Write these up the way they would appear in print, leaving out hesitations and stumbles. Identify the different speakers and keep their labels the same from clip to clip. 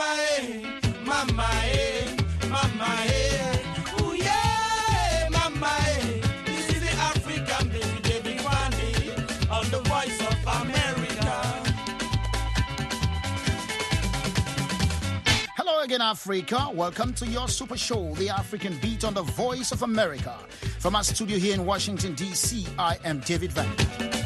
Speaker 1: mama, mama, ooh yeah, mama, this is the African baby, David Wande, on the Voice of America.
Speaker 2: Hello again, Africa. Welcome to your super show, The African Beat on the Voice of America. From our studio here in Washington, D.C., I am David Wande.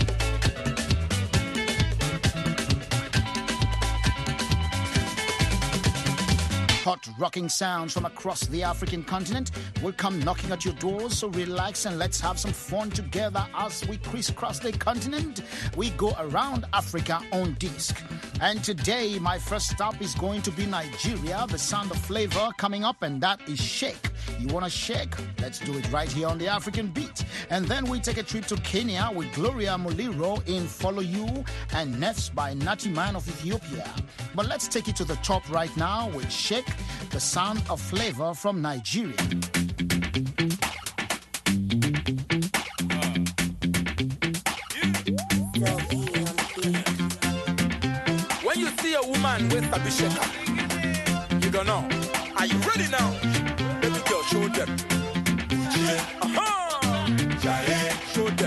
Speaker 2: Hot rocking sounds from across the African continent will come knocking at your doors, so relax and let's have some fun together as we crisscross the continent. We go around Africa on disc. And today, my first stop is going to be Nigeria, the sound of flavor coming up, and that is shake. You want to shake? Let's do it right here on the African Beat. And then we take a trip to Kenya with Gloria Muliro in Follow You and Nefs by Natty Man of Ethiopia. But let's take it to the top right now with Shake, the sound of flavor from Nigeria.
Speaker 1: When you see a woman with a shaker, you don't know. Are you ready now? Baby girl, show them. Show them.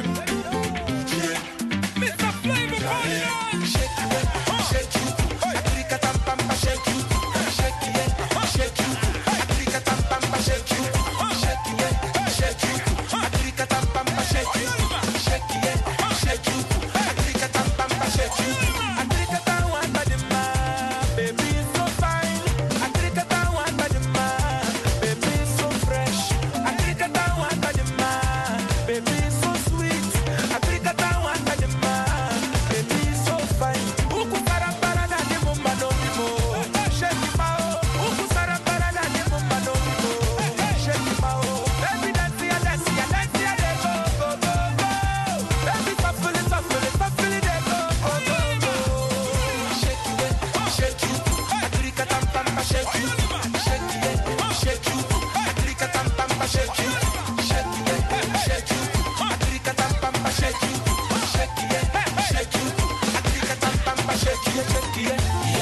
Speaker 1: Mr. Flavor, shake you, shake you. Africa Tampamba, shake you, shake you, shake you. Africa Tampamba, shake you, shake you, shake you. Africa Tampamba, shake you, shake you, shake you. Africa Tampamba, shake you. Africa Tampamba, baby so fine. Africa Tampamba, baby so fresh. Africa Tampamba, baby so sweet. Africa Tampamba, baby so fine. Uku parapara na ni mumba no mimo. Shake mao. Uku parapara na ni mumba no mimo. Shake mao. Baby dance ya dance ya dance ya de go go go go. Baby shuffle it de go go go go. Shake it, shake you. Africa Tampamba shake you. Shake it, shake you. Africa Tampamba shake you. Shake it, shake you. Africa Tampamba shake you. Shake it, shake you. Africa Tampamba shake you. Shake it,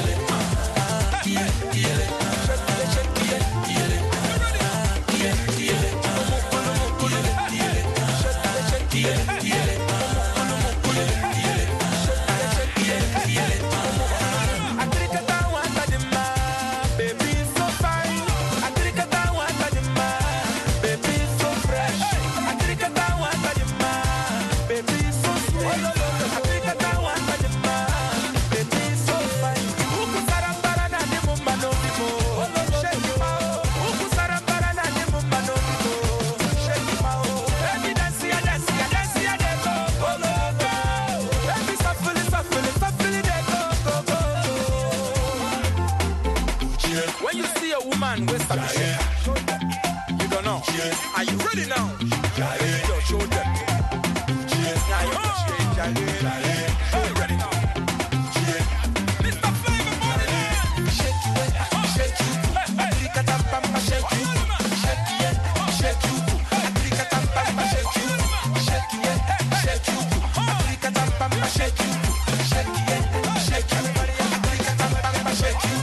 Speaker 1: baby so fine. Africa Tampamba, baby so fresh. Africa Tampamba, baby so sweet. Africa Tampamba, baby so fine. Uku sarambara na ni mumba no mimo. Shake mao. Uku sarambara na ni mumba no mimo. Shake mao. Baby dance ya de go go go go. Baby shuffle it de go go go go. When you see a woman with a shake, you don't know. Are you ready now? Yo, show them. Now you shake, are you ready now? Mr. Flavor, money. Shake you, shake you. Africa Tampamba, shake you. Shake you, shake you. Africa Tampamba, shake you. Shake you, shake you. Africa Tampamba, shake you. Shake you, shake you. Africa Tampamba, shake you.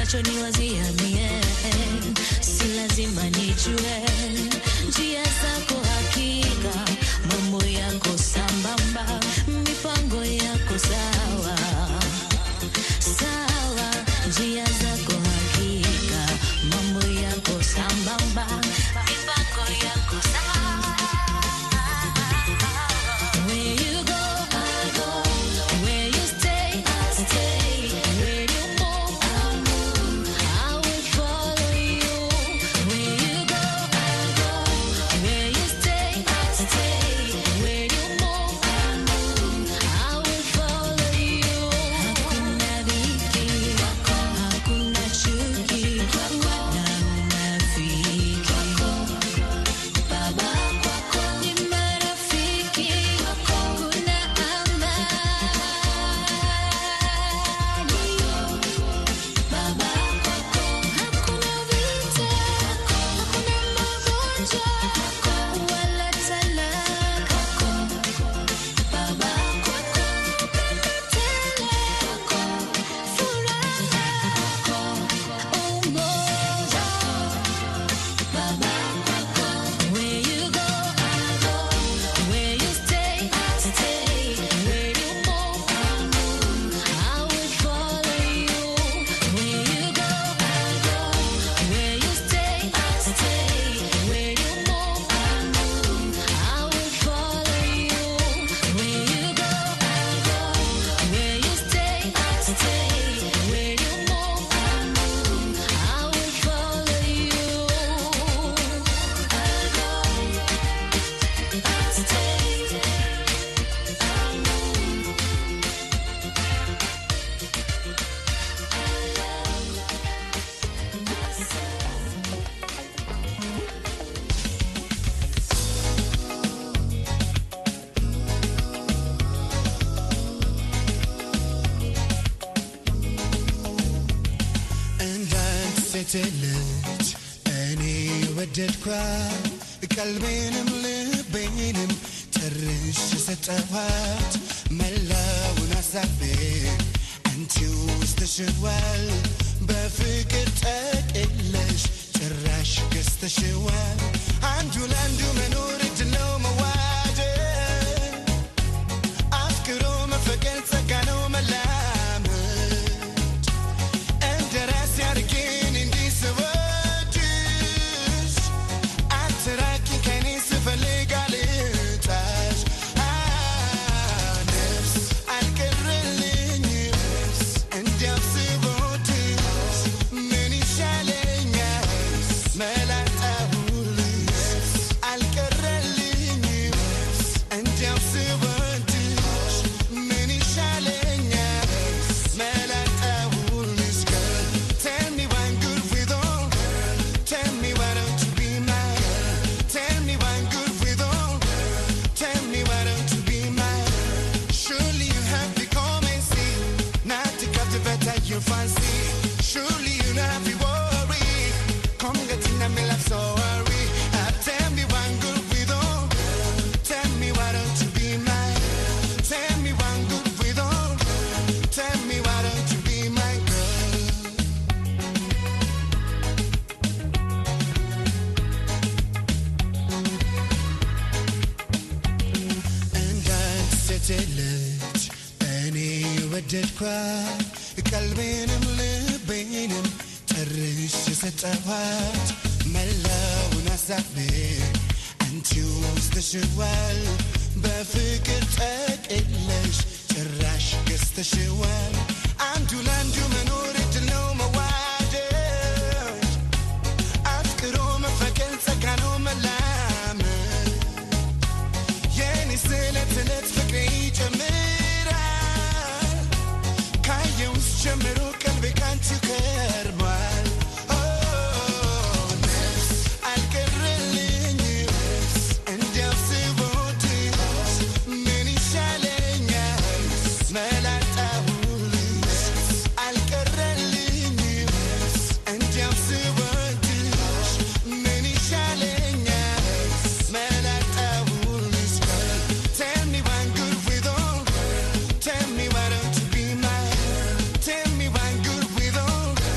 Speaker 3: unachoniwazia mie, si lazima nijue njia zako, hakika mambo yako sambamba, mipango yako sawa sawa, njia zako hakika mambo yako sambamba, mipango yako sawa.
Speaker 1: ልጅ እኔ ወደድኳት ቀልቤንም ልቤንም ጨርሼ ሰጠኋት መላውን አሳቤ አንቺው ውስጥ ተሽዋል በፍቅር ጠቅለሽ ጭራሽ ገዝተሽዋል አንዱ ለአንዱ መኖር እድል ነው መዋደድ አፍቅሮ መፈቀር ጸጋ ነው መላመድ እንደራስ ያርጌን ቀልቤንም ልቤንም ጨርሼ ሰጠኋት መላውን አሳቤ አንቺው ውስጥ ተሽዋል በፍቅር ጠቅለሽ ጭራሽ ገዝተሽዋል አንዱ ለአንዱ መኖር እድል ነው መዋደድ አፍቅሮ መፈቀር ጸጋ ነው መላመድ የኔ ስለት ስለት ፍቅሬ ይጨምር ጀምሮ ቀልቤ ካንቺ ከርሟል ነፍስ አልቀረልኝ እንዲያው ስቦትሽ ምን ይሻለኛል መላጣሁልሽ አልቀረልኝ እንዲያው ስቦትሽ ምን ይሻለኛል መላጣሁልሽ Tell me one good with all Tell me why don't you be mine Tell me one good with all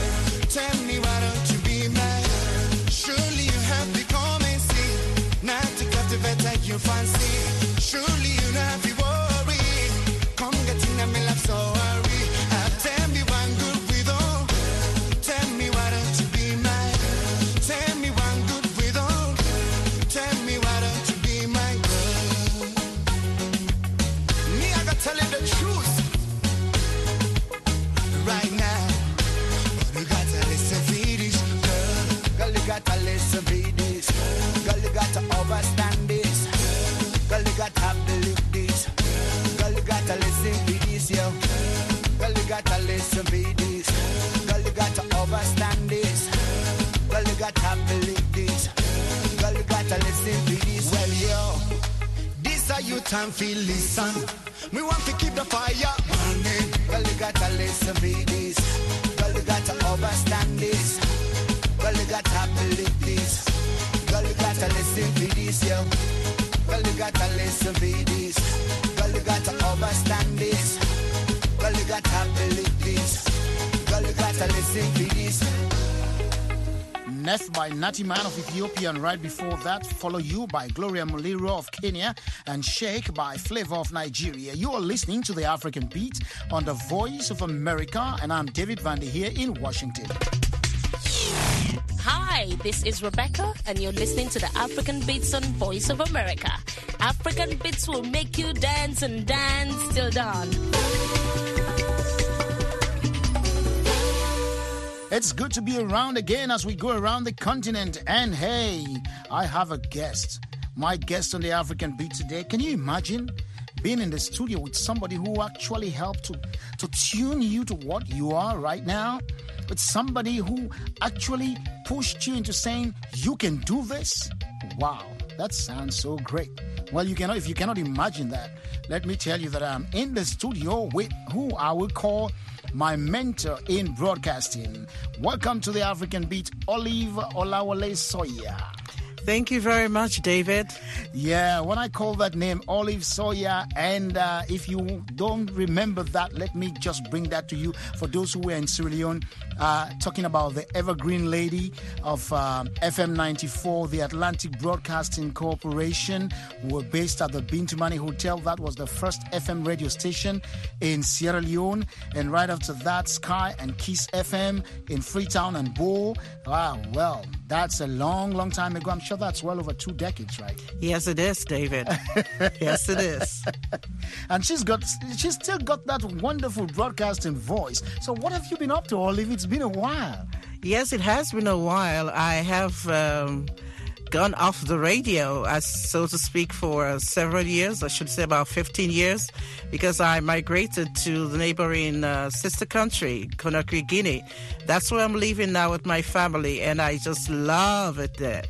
Speaker 1: gotta listen to this. Girl, you gotta understand this. Girl, you gotta believe this. Girl, you gotta listen to this. Well, yo, this are your time for listen. We want to keep the fire burning. Girl, you gotta listen to this. Girl, you gotta understand this. Girl, you gotta believe this. Girl, you gotta listen to this, yo. Girl, you gotta listen to this. Girl, you gotta understand this. Girl, you gotta believe this. Girl, you gotta listen to this.
Speaker 2: Nef by Natty Man of Ethiopia, and right before that, Follow You by Gloria Muliro of Kenya, and Shake by Flavor of Nigeria. You are listening to the African Beat on the Voice of America, and I'm David Vandy here in Washington.
Speaker 4: Hi, this is Rebecca, and you're listening to the African Beats on Voice of America. African Beats will make you dance and dance till dawn.
Speaker 2: It's good to be around again as we go around the continent. And hey, I have a guest. My guest on the African Beat today. Can you imagine being in the studio with somebody who actually helped to tune you to what you are right now? With somebody who actually pushed you into saying, you can do this? Wow, that sounds so great. Well, if you cannot imagine that, let me tell you that I'm in the studio with who I will call my mentor in broadcasting. Welcome to the African Beat, Olive Olawale Sawyer.
Speaker 5: Thank you very much, David.
Speaker 2: Yeah, when I call that name, Olive Sawyer, and if you don't remember that, let me just bring that to you. For those who were in Sierra Leone, talking about the evergreen lady of FM 94, the Atlantic Broadcasting Corporation, who were based at the Bintumani Hotel. That was the first FM radio station in Sierra Leone. And right after that, Sky and Kiss FM in Freetown and Bo. Wow, well, that's a long, long time ago. I'm sure that's well over 2 decades, right?
Speaker 5: Yes, it is, David. Yes, it is.
Speaker 2: And she's still got that wonderful broadcasting voice. So what have you been up to, Olive? It's been a while.
Speaker 5: Yes, it has been a while. I have gone off the radio, as so to speak, for several years. I should say about 15 years, because I migrated to the neighboring sister country, Conakry, Guinea. That's where I'm living now with my family, and I just love it there.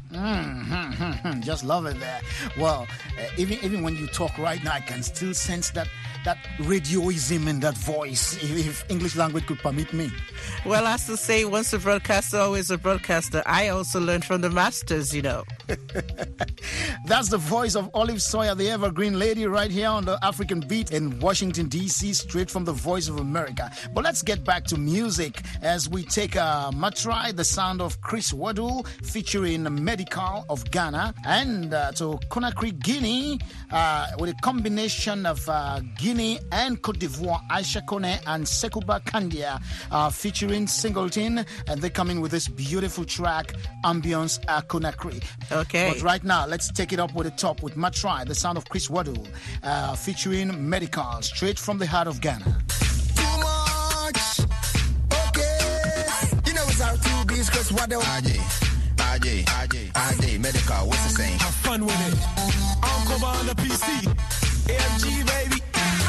Speaker 2: Just love it there. Well, even when you talk right now, I can still sense that radioism in that voice, if English language could permit me.
Speaker 5: Well, as to say, once a broadcaster, always a broadcaster. I also learned from the masters, you know.
Speaker 2: That's the voice of Olive Sawyer, the evergreen lady, right here on the African Beat in Washington, D.C., straight from the Voice of America. But let's get back to music as we take Matrai, the sound of Chris Waddle, featuring Medical of Ghana, and to Conakry, Guinea, with a combination of Guinea and Cote d'Ivoire, Aisha Kone and Sekuba Kandia, featuring Singleton, and they come in with this beautiful track, Ambience à Conakry.
Speaker 5: Okay.
Speaker 2: But right now, let's take it up with the top with Matrai, the sound of Chris Waddle, featuring Medical, straight from the heart of Ghana.
Speaker 1: Too much. Okay. You know it's our 2 B's, Chris Waddle. RJ, Medical, what's the saying?
Speaker 6: Have fun with it. Uncle on the PC. AMG, baby.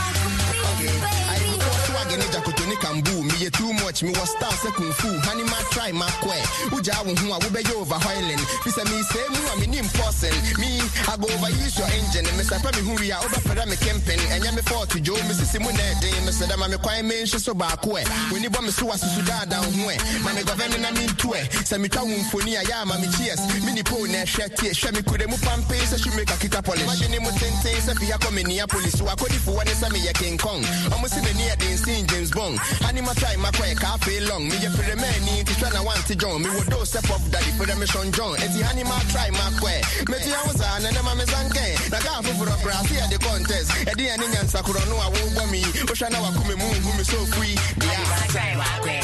Speaker 1: Me too much, me was star second fool. Honey, my try, my quay. Uja who I will be over Highland. Pisa me say, me name person. Me, I go over use your engine. And Mr. Probably who we are over for them camping. And yam before to Joe, Mrs. Simone, Mr. Dama, quite mention so back way. When you want me so as to down where. Mammy government, I mean to it. Send me to Funny, Mammy cheers. Mini pony, shed tears. Shall me could move pump pace, she make a kita polish. Imagine him with 10 things if you come in Neapolis. So I could if one is a me a King Kong. Almost even near the St. James Bond. Anima try my quay, cafe long. Me a pretty man need to try to want to join. Me would do step up daddy for the mission John. And the anima try my quay. Maybe I was on and I'm a zanke. Naga for a grass here the contest. And the Indian Sakura no, I won't want me. Oshana Wakumi move, who is so free. Yeah, try my quay.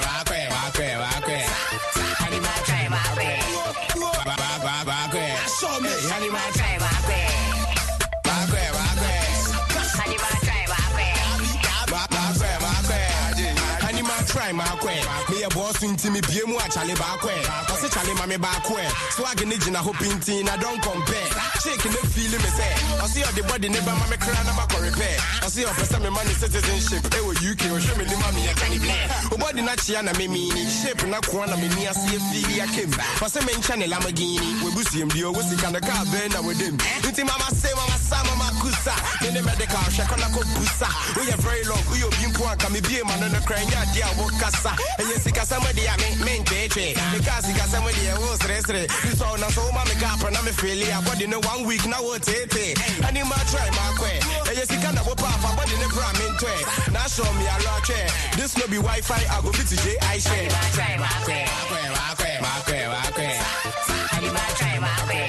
Speaker 1: Anima try my quay. Show me. Anima try my quay. Anima try my quay.
Speaker 6: try my quay. Me a boss into me BMU a Charlie Barquay. I say Charlie Mammy Barquay. Swag in the Gina hoping teen, I don't compare. Shaking the feeling me say. I see all the body never mammy cry never can repair. I see all person me money citizenship. They were UK or show me the mommy a canny blair. O body not chiana me meaning. Shape na kuana me near see a feel a kim. For some men channel Lamborghini. We bussy him the we see can the car burn with him. Until mama say mama sa mama kusa. In the medical shakana ko busa. We are very long. We have been poor can be a man on the crane ya dia wokasa. And yes ka somebody I mean tete. Because ka somebody was restre. This all na so mama ka na me failure. Body no 1 week now what tete. And you might try my way. And yes can go papa body no bra me to. Now show me a lot chair. This no be Wi-Fi I go fit today I share. Try my way. And you might try my way.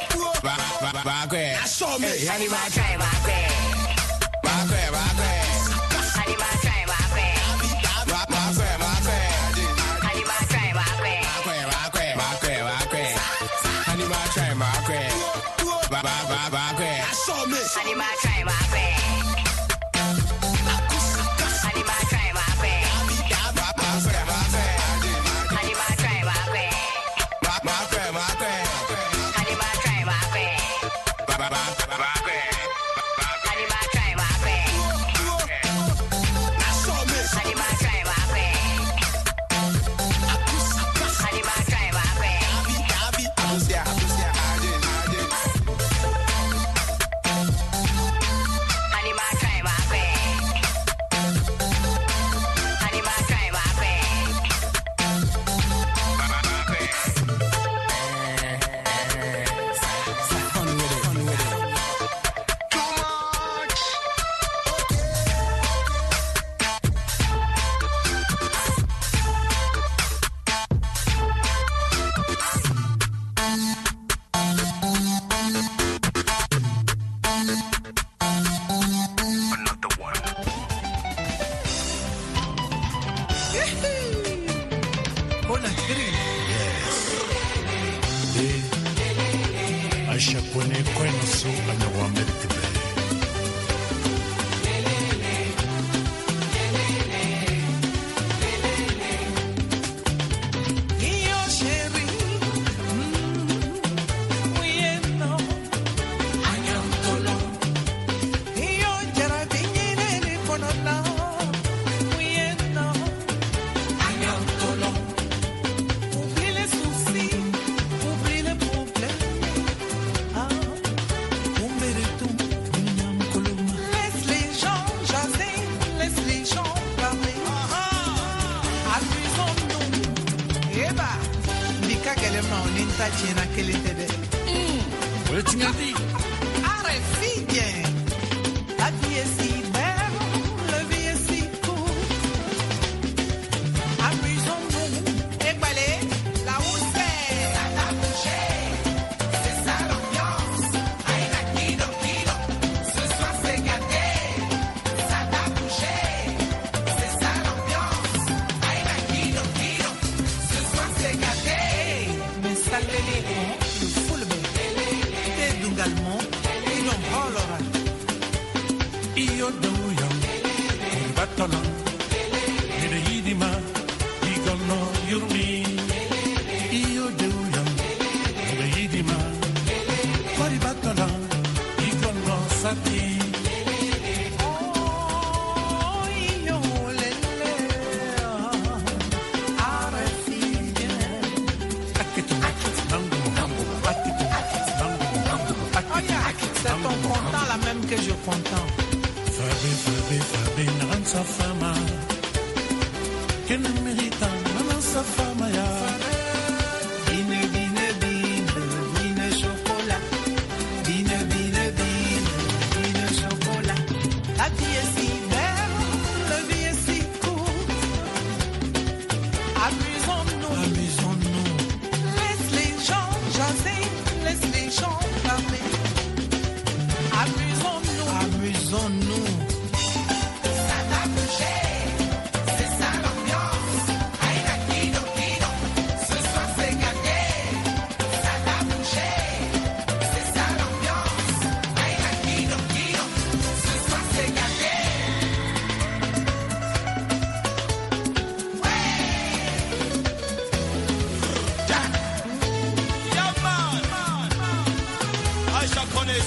Speaker 6: Show me. And you might try my way.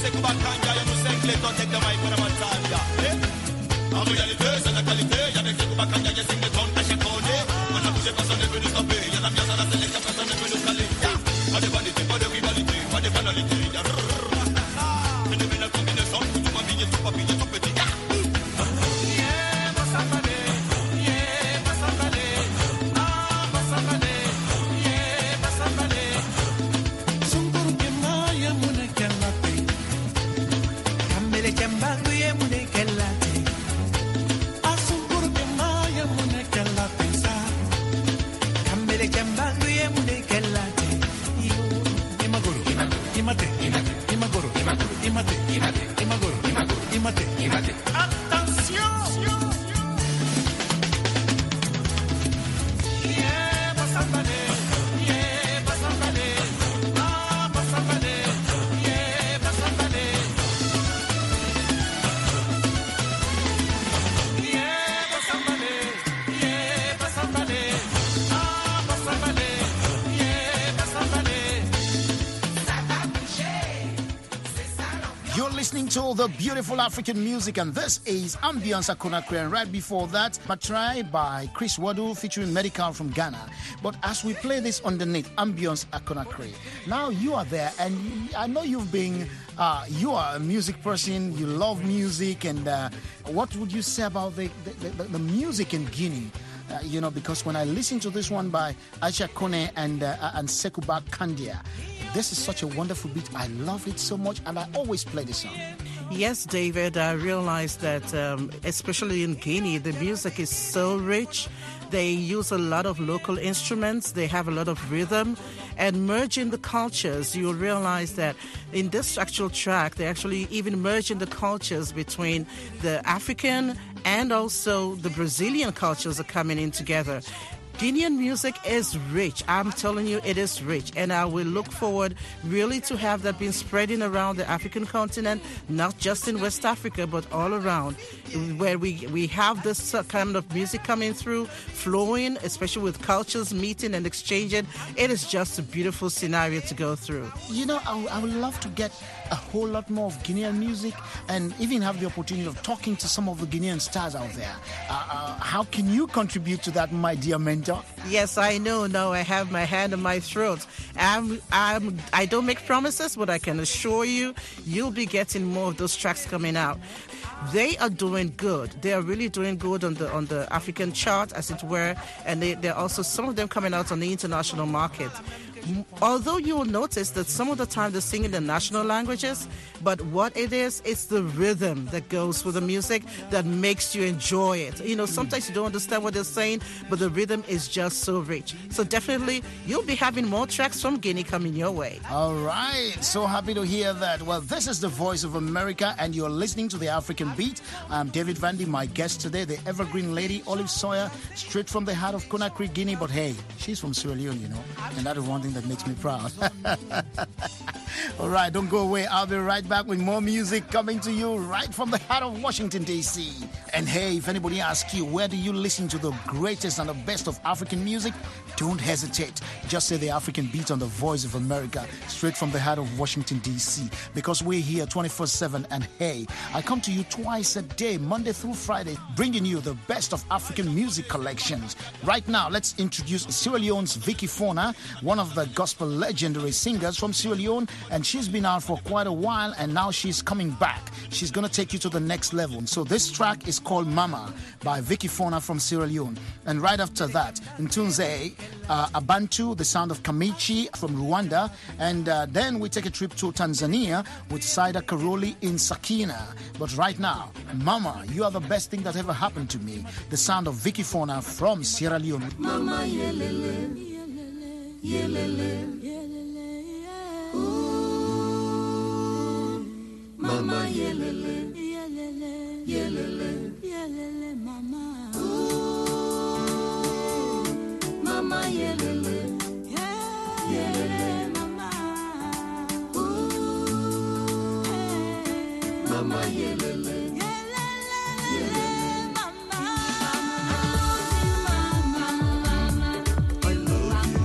Speaker 2: Listening to the beautiful African music, and this is Ambiance Conakry, and right before that, Matrai by Chris Wadu featuring Medical from Ghana. But as we play this underneath, Ambiance Conakry, now you are there, and I know you've been, you are a music person, you love music, and what would you say about the music in Guinea? You know, because when I listen to this one by Aisha Kone and Sekuba Kandia, this is such a wonderful beat. I love it so much, and I always play this song.
Speaker 5: Yes, David, I realize that especially in Guinea, the music is so rich. They use a lot of local instruments. They have a lot of rhythm. And merging the cultures, you'll realize that in this actual track, they actually even merging the cultures between the African and also the Brazilian cultures are coming in together. Guinean music is rich. I'm telling you, it is rich. And I will look forward really to have that being spreading around the African continent, not just in West Africa, but all around, where we have this kind of music coming through, flowing, especially with cultures meeting and exchanging. It is just a beautiful scenario to go through.
Speaker 2: You know, I would love to get a whole lot more of Guinean music and even have the opportunity of talking to some of the Guinean stars out there. How can you contribute to that, my dear mentor?
Speaker 5: Yes, I know. No, I have my hand on my throat. I don't make promises, but I can assure you, you'll be getting more of those tracks coming out. They are doing good. They are really doing good on the African chart, as it were, and they're also some of them coming out on the international market. Although you will notice that some of the time they sing in the national languages, but what it is, it's the rhythm that goes with the music that makes you enjoy it. You know, sometimes you don't understand what they're saying, but the rhythm is just so rich. So definitely, you'll be having more tracks from Guinea coming your way.
Speaker 2: All right. So happy to hear that. Well, this is the Voice of America, and you're listening to the African Beat. I'm David Vandy, my guest today, the evergreen lady, Olive Sawyer, straight from the heart of Conakry, Guinea. But hey, she's from Sierra Leone, you know, and that is one thing that makes me proud. All right, don't go away. I'll be right back with more music coming to you right from the heart of Washington, D.C. And hey, if anybody asks you, where do you listen to the greatest and the best of African music? Don't hesitate. Just say the African Beat on the Voice of America, straight from the heart of Washington, D.C. Because we're here 24/7. And hey, I come to you twice a day, Monday through Friday, bringing you the best of African music collections. Right now, let's introduce Sierra Leone's Vicky Fauna, one of the gospel legendary singers from Sierra Leone, and she's been out for quite a while, and now she's coming back. She's going to take you to the next level. So this track is called Mama by Vicky Fauna from Sierra Leone. And right after that, Ntunze, Abantu, the sound of Kamichi from Rwanda. And then we take a trip to Tanzania with Saida Karoli in Sakina. But right now, Mama, you are the best thing that ever happened to me. The sound of Vicky Fauna from Sierra Leone.
Speaker 3: Mama yelele, yelele, ooh, mama yelele, yelele, yelele, mama, ooh, mama yelele, yelele, mama, ooh, mama yelele.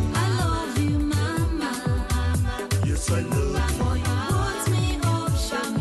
Speaker 6: I love you. Put me up, shine.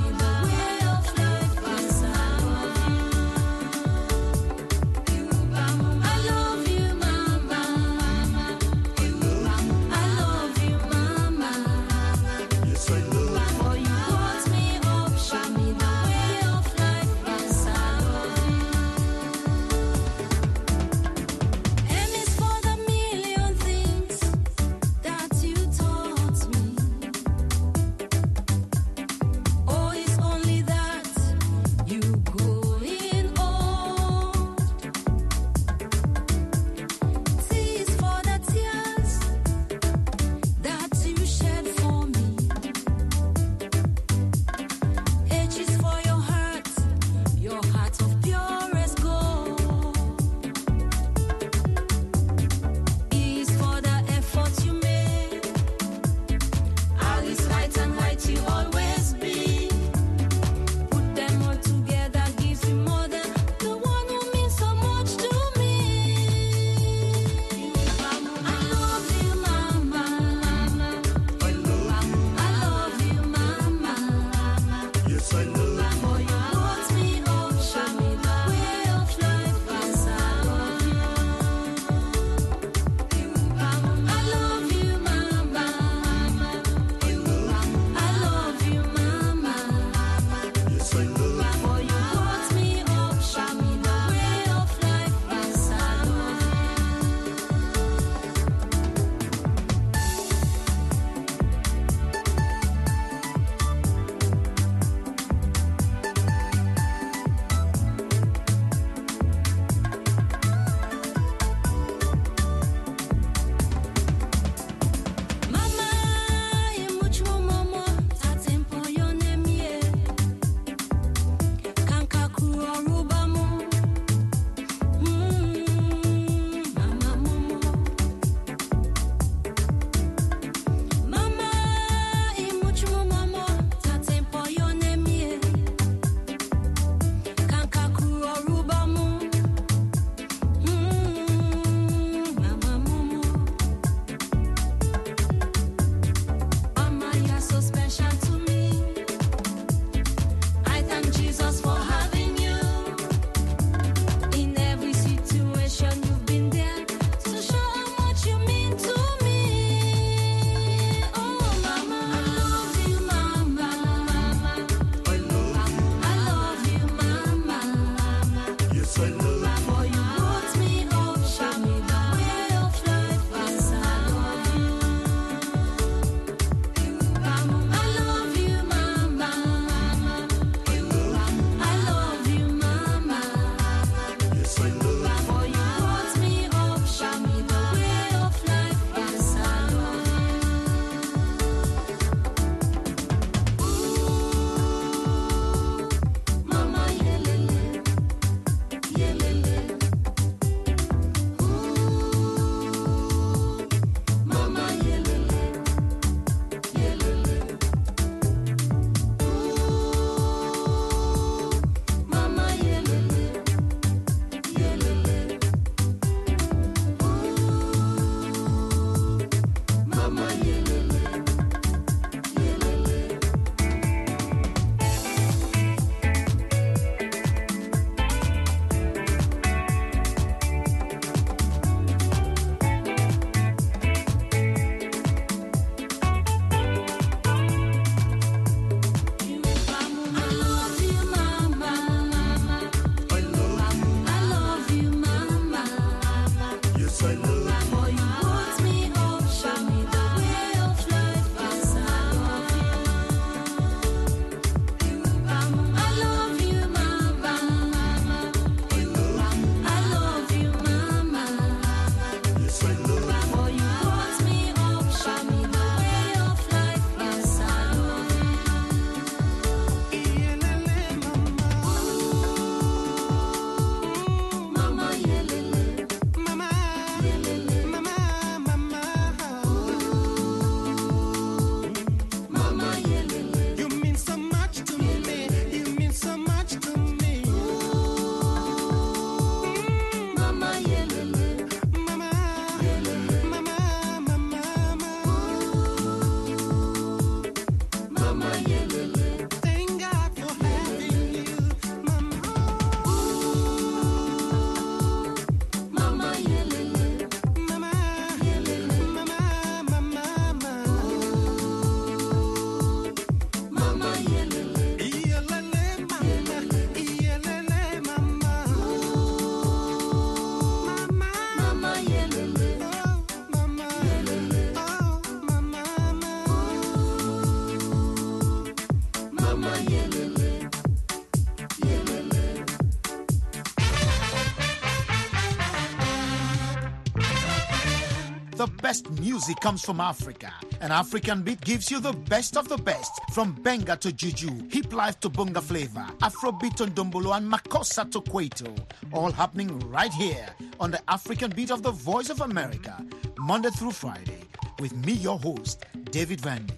Speaker 2: The best music comes from Africa. An African beat gives you the best of the best. From Benga to Juju, Hip Life to Bunga Flavor, Afrobeat to Ndombolo, and Makossa to Kwaito. All happening right here on the African Beat of the Voice of America. Monday through Friday. With me, your host, David Vandy.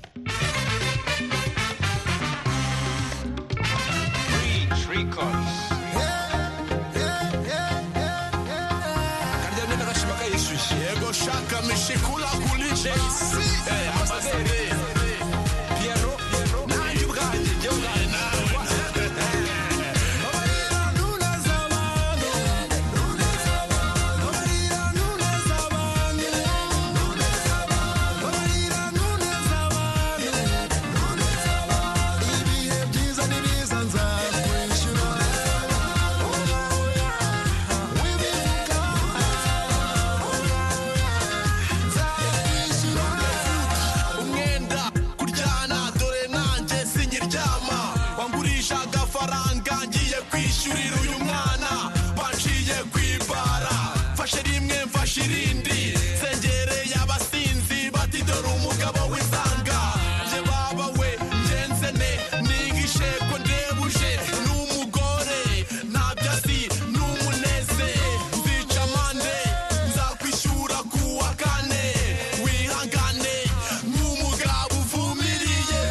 Speaker 7: Reach Records.
Speaker 6: Ego shaka mishikula kuliche abadere Piero na juganje jogana Shirindi sengere y'abasinzi bati dore umugabo w'isanga je baba we njenzene nigishe ko ndebuje n'umugore ntabyasi n'umuneze nzica mande nzakwishura kuwa kane wihangane nk'umugabo uvumiriye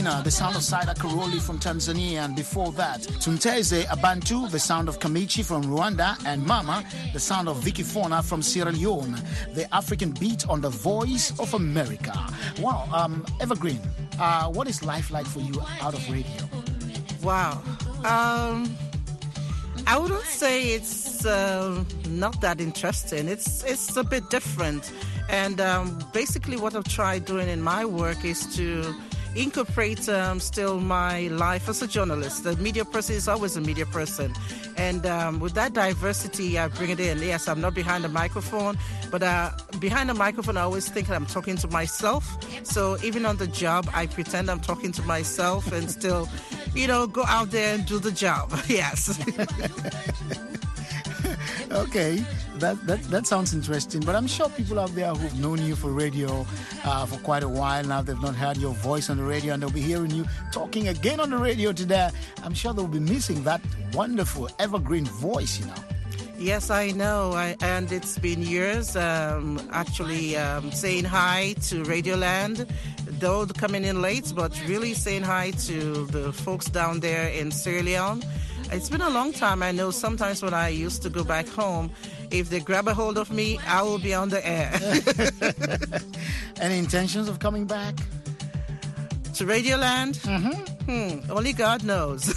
Speaker 2: Amina, the sound of Saida Karoli from Tanzania, and before that, Tunteze Abantu, the sound of Kamichi from Rwanda, and Mama, the sound of Vicky Fona from Sierra Leone, the African beat on the Voice of America. Wow, Evergreen, what is life like for you out of radio?
Speaker 5: Wow. I wouldn't say it's not that interesting. It's a bit different. And basically what I've tried doing in my work is to incorporate still my life as a journalist. The media person is always a media person. And with that diversity, I bring it in. Yes, I'm not behind the microphone, but behind the microphone, I always think I'm talking to myself. So even on the job, I pretend I'm talking to myself and still, go out there and do the job. Yes.
Speaker 2: Okay, that sounds interesting. But I'm sure people out there who've known you for radio for quite a while now, they've not heard your voice on the radio, and they'll be hearing you talking again on the radio today. I'm sure they'll be missing that wonderful evergreen voice,
Speaker 5: Yes, I know. And it's been years actually saying hi to Radioland, though coming in late, but really saying hi to the folks down there in Sierra Leone. It's been a long time. I know sometimes when I used to go back home, if they grab a hold of me, I will be on the air.
Speaker 2: Any intentions of coming back?
Speaker 5: To Radioland? Only God knows.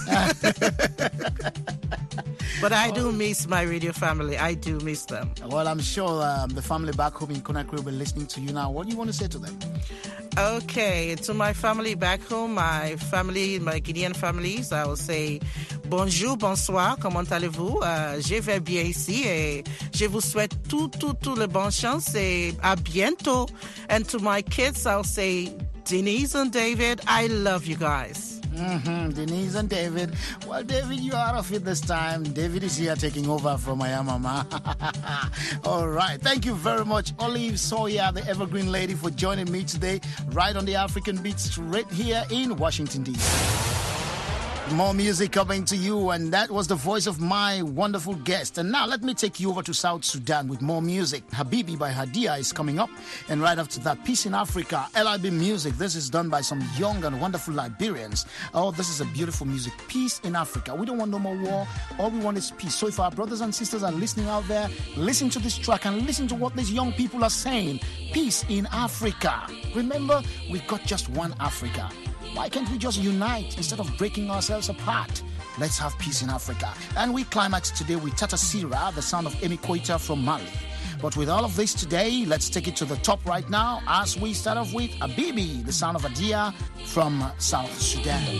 Speaker 5: But I do miss my radio family. I do miss them.
Speaker 2: Well, I'm sure the family back home in Conakry will be listening to you now. What do you want to say to them?
Speaker 5: Okay, to my family back home, my Guinean families, I will say bonjour, bonsoir, comment allez-vous? Je vais bien ici et je vous souhaite tout le bon chance et à bientôt. And to my kids, I'll say Denise and David, I love you guys.
Speaker 2: Denise and David. Well, David, you're out of it this time. David is here taking over from my mama. All right. Thank you very much, Olive Sawyer, the Evergreen Lady, for joining me today right on the African Beats right here in Washington, D.C. More music coming to you, and that was the voice of my wonderful guest. And now let me take you over to South Sudan with more music. Habibi by Hadia is coming up, and right after that, Peace in Africa, LIB Music. This is done by some young and wonderful Liberians. Oh, this is a beautiful music. Peace in Africa. We don't want no more war. All we want is peace. So if our brothers and sisters are listening out there, listen to this track and listen to what these young people are saying. Peace in Africa. Remember, we've got just one Africa. Why can't we just unite instead of breaking ourselves apart? Let's have peace in Africa. And we climax today with Tata Sira, the sound of Emi Koita from Mali. But with all of this today, let's take it to the top right now as we start off with Habibi, the sound of Hadia from South Sudan.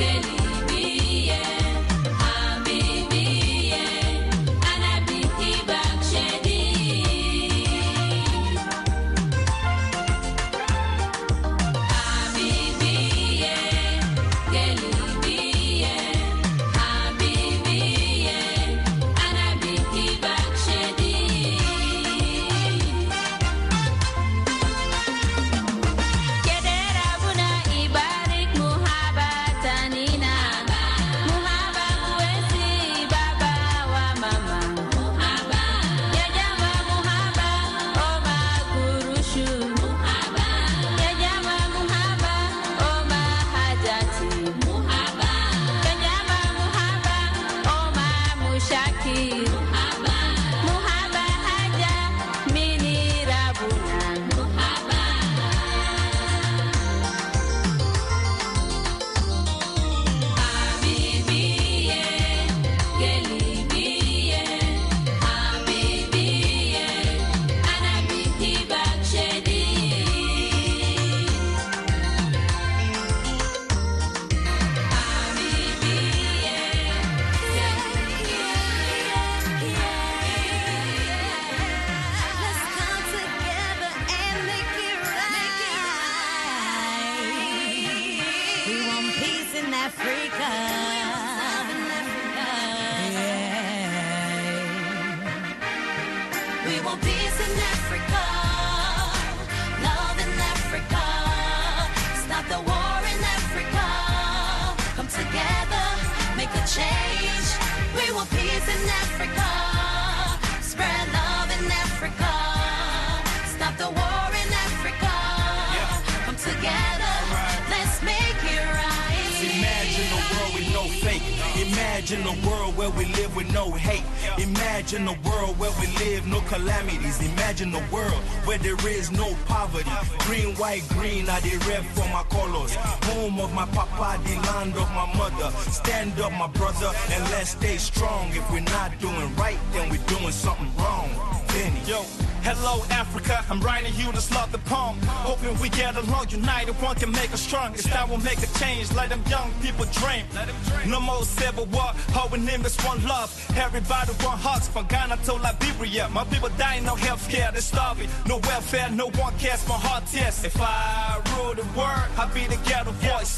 Speaker 8: Imagine a world where we live with no hate. Imagine a world where we live no calamities. Imagine a world where there is no poverty. Green, white, green are the red for my colors. Home of my papa, the land of my mother. Stand up, my brother, and let's stay strong. If we're not doing right, then we're doing something wrong. Benny. Yo. Hello, Africa, I'm writing you this love the poem. Hoping we get along, united, one can make us strong. It's time we'll make a change, let them young people dream. No more civil war, all we name is one love. Everybody want hugs from Ghana to Liberia. My people dying, no health care, they're starving. No welfare, no one cares for hard tears. If I rule the world, I'll be the ghetto voice.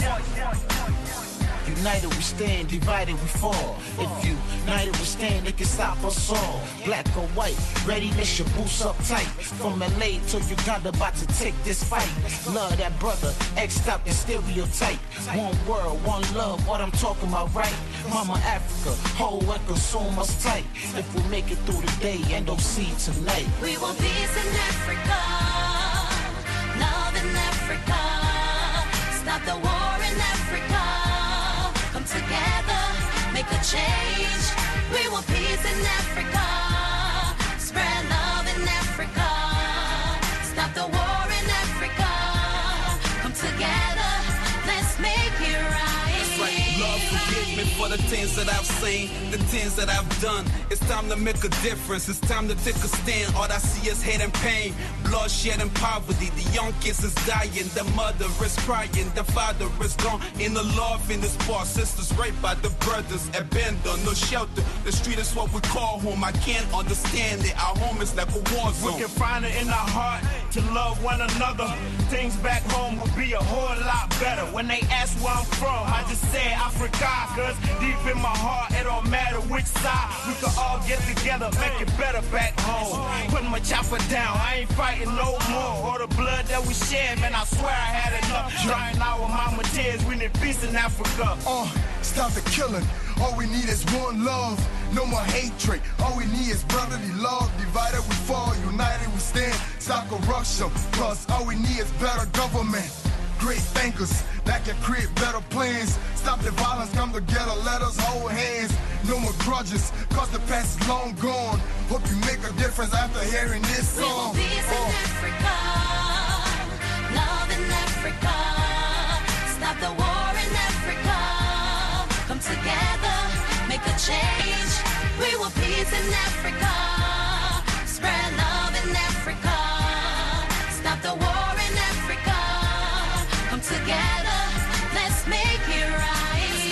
Speaker 9: United we stand, divided we fall. If united we stand, it can stop us all. Black or white, ready, let your boots up tight. From LA to Uganda, about to take this fight. Love that brother, X'd out the stereotype. One world, one love, what I'm talking about, right? Mama Africa, whole and consume us tight. If we make it through the day and don't see tonight.
Speaker 3: We want peace in Africa, love in Africa. Stop the war in Africa. Come together, make a change. We want peace in Africa. Spread love in Africa. Stop the war in Africa. Come together, let's make it right.
Speaker 8: That's right. Love, forgive me for the things that I've seen, the things that I've done. It's time to make a difference. It's time to take a stand. All I see is hate and pain, bloodshed and poverty. The young kids is dying, the mother is crying, the father is gone. In the love in this bar, sisters raped by the brothers, abandoned, no shelter. The street is what we call home. I can't understand it. Our home is like a war zone. We can find it in our heart to love one another. Things back home will be a whole lot better. When they ask where I'm from, I just say Africa, cause deep in my heart, it don't matter which side. We can all get together, make it better back home. Putting my chopper down, I ain't fighting no more. All the blood that we shed, man, I swear I had enough. Drying our mama tears, we need peace in Africa.
Speaker 6: Stop the killing. All we need is one love, no more hatred. All we need is brotherly love. Divided we fall, united we stand. Stop corruption, plus all we need is better government. Great thinkers that can create better plans. Stop the violence, come together, let us hold hands. No more grudges, cause the past is long gone. Hope you make a difference after hearing this song.
Speaker 3: We want peace in Africa, love in Africa. Stop the war in Africa. Come together, make a change. We want peace in Africa. Spread love in Africa. Stop the war in Africa. Come together, let's make it right.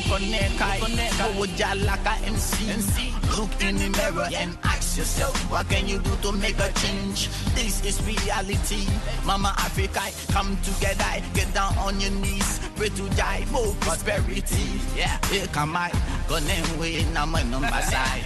Speaker 9: connect. Go with ya like a MC. Look in the mirror and ask yourself, what can you do to make a change? This is reality. Mama Africa, come together, get down on your knees, pray to die, more prosperity. Yeah, here come I, gonna win, I'm a number side.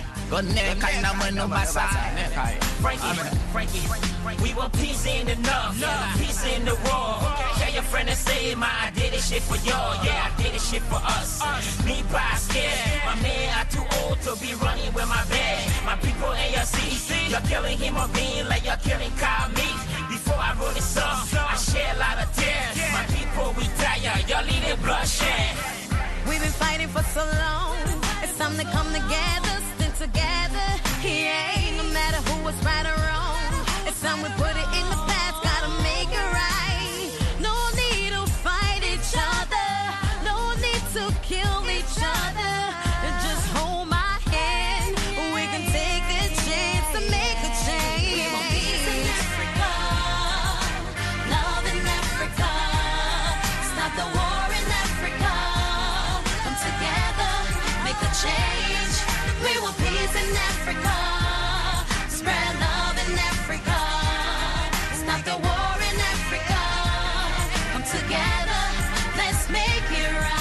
Speaker 10: Frankie, we want peace in the north, peace in the war. Tell your friend and say, I did this shit for y'all, yeah, I did this shit for us. Me by scared, my man are too old to be running with my bag. My people in your city, you're killing him or being like you're killing Kyle Meek. Before I wrote this song, I shed a lot of tears. My people, we tired, y'all leaving bloodshed.
Speaker 3: We've been fighting for so long, it's time to come together, stand together. Yeah, no matter who was right or wrong, it's time we put it in the past, gotta make it right. No need to fight each other, no need to kill each other. Just hold my hand, we can take a chance to make a change. We want peace in Africa, love in Africa, stop the war in Africa. Come together, make a change. We want peace in Africa, spread love in Africa, stop the war in Africa. Come together, let's make it right.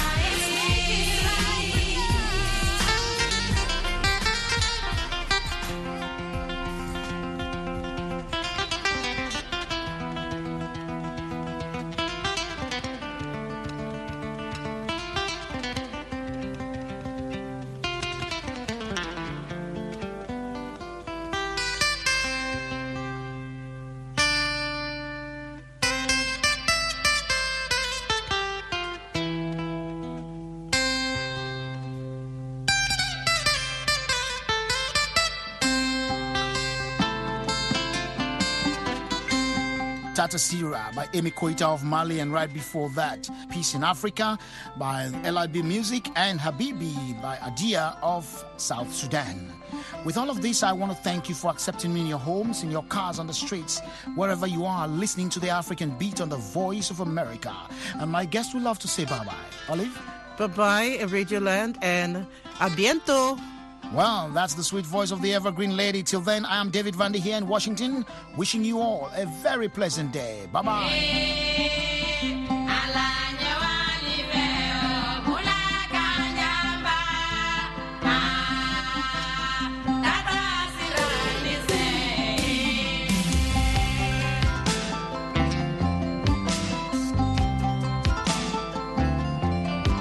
Speaker 2: Tata Sira by Amy Koita of Mali, and right before that, Peace in Africa by LIB Music, and Habibi by Adia of South Sudan. With all of this, I want to thank you for accepting me in your homes, in your cars, on the streets, wherever you are, listening to the African Beat on the Voice of America. And my guest would love to say bye-bye. Olive?
Speaker 5: Bye-bye, Radioland, and a biento.
Speaker 2: Well, that's the sweet voice of the evergreen lady. Till then, I am David Vandy here in Washington, wishing you all a very pleasant day. Bye-bye.